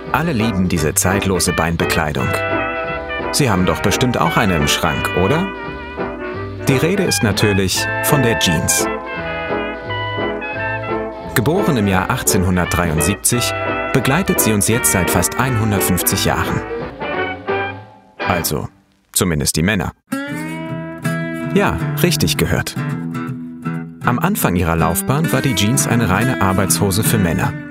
Alle lieben diese zeitlose Beinbekleidung. Sie haben doch bestimmt auch eine im Schrank, oder? Die Rede ist natürlich von der Jeans. Geboren im Jahr 1873, begleitet sie uns jetzt seit fast 150 Jahren. Also, zumindest die Männer. Ja, richtig gehört. Am Anfang ihrer Laufbahn war die Jeans eine reine Arbeitshose für Männer.